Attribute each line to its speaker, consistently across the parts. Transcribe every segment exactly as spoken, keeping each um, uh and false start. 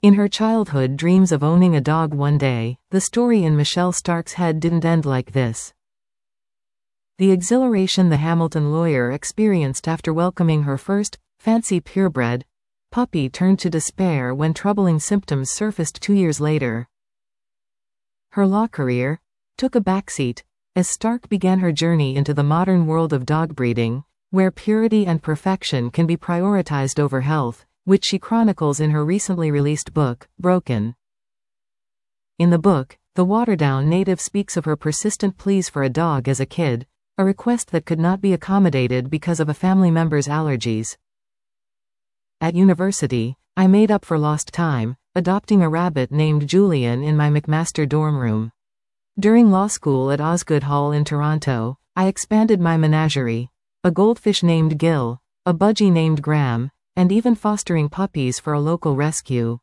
Speaker 1: In her childhood dreams of owning a dog one day, the story in Michelle Stark's head didn't end like this. The exhilaration the Hamilton lawyer experienced after welcoming her first, fancy purebred, puppy turned to despair when troubling symptoms surfaced two years later. Her law career took a backseat as Stark began her journey into the modern world of dog breeding, where purity and perfection can be prioritized over health, which she chronicles in her recently released book, Broken. In the book, the Waterdown native speaks of her persistent pleas for a dog as a kid, a request that could not be accommodated because of a family member's allergies. At university, I made up for lost time, adopting a rabbit named Julian in my McMaster dorm room. During law school at Osgoode Hall in Toronto, I expanded my menagerie, a goldfish named Gil, a budgie named Graham, and even fostering puppies for a local rescue.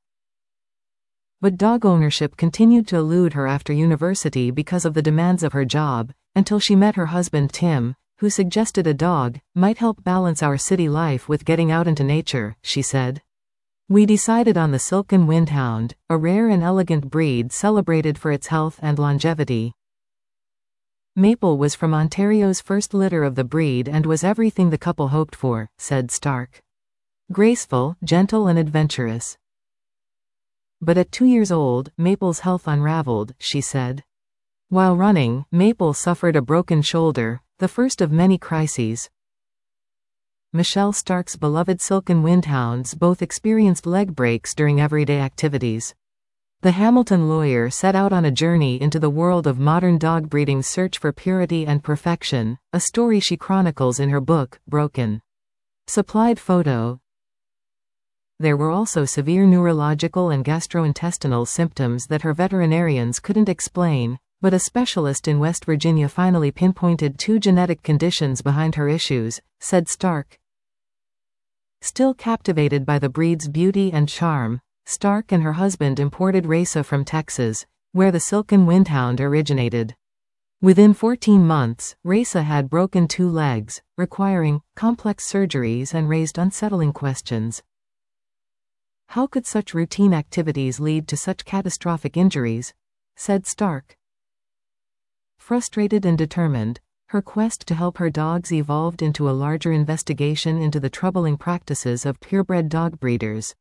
Speaker 1: But dog ownership continued to elude her after university because of the demands of her job, until she met her husband Tim, who suggested a dog might help balance our city life with getting out into nature, she said. We decided on the Silken Windhound, a rare and elegant breed celebrated for its health and longevity. Maple was from Ontario's first litter of the breed and was everything the couple hoped for, said Stark. Graceful, gentle and adventurous. But at two years old, Maple's health unraveled, she said. While running, Maple suffered a broken shoulder, the first of many crises. Michelle Stark's beloved Silken Windhounds both experienced leg breaks during everyday activities. The Hamilton lawyer set out on a journey into the world of modern dog breeding's search for purity and perfection, a story she chronicles in her book, Broken. Supplied photo. There were also severe neurological and gastrointestinal symptoms that her veterinarians couldn't explain, but a specialist in West Virginia finally pinpointed two genetic conditions behind her issues, said Stark. Still captivated by the breed's beauty and charm, Stark and her husband imported Raisa from Texas, where the Silken Windhound originated. Within fourteen months, Raisa had broken two legs, requiring complex surgeries and raised unsettling questions. How could such routine activities lead to such catastrophic injuries? Said Stark. Frustrated and determined, her quest to help her dogs evolved into a larger investigation into the troubling practices of purebred dog breeders.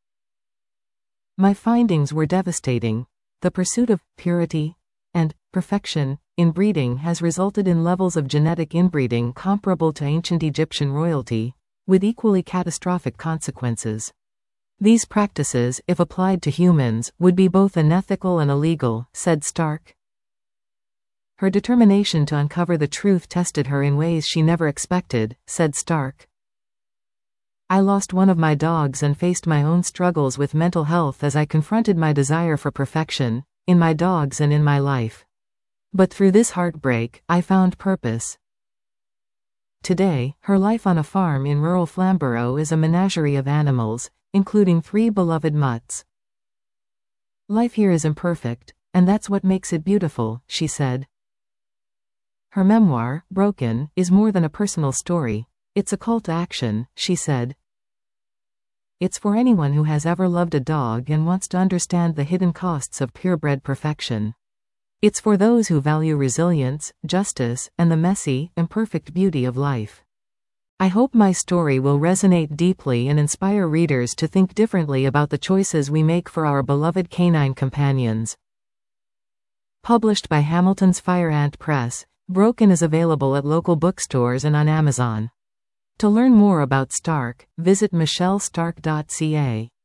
Speaker 1: My findings were devastating. The pursuit of purity and perfection in breeding has resulted in levels of genetic inbreeding comparable to ancient Egyptian royalty, with equally catastrophic consequences. These practices, if applied to humans, would be both unethical and illegal, said Stark. Her determination to uncover the truth tested her in ways she never expected, said Stark. I lost one of my dogs and faced my own struggles with mental health as I confronted my desire for perfection, in my dogs and in my life. But through this heartbreak, I found purpose. Today, her life on a farm in rural Flamborough is a menagerie of animals, including three beloved mutts. Life here is imperfect, and that's what makes it beautiful, she said. Her memoir, Broken, is more than a personal story. It's a call to action, she said. It's for anyone who has ever loved a dog and wants to understand the hidden costs of purebred perfection. It's for those who value resilience, justice, and the messy, imperfect beauty of life. I hope my story will resonate deeply and inspire readers to think differently about the choices we make for our beloved canine companions. Published by Hamilton's Fire Ant Press, Broken is available at local bookstores and on Amazon. To learn more about Stark, visit michelle stark dot c a.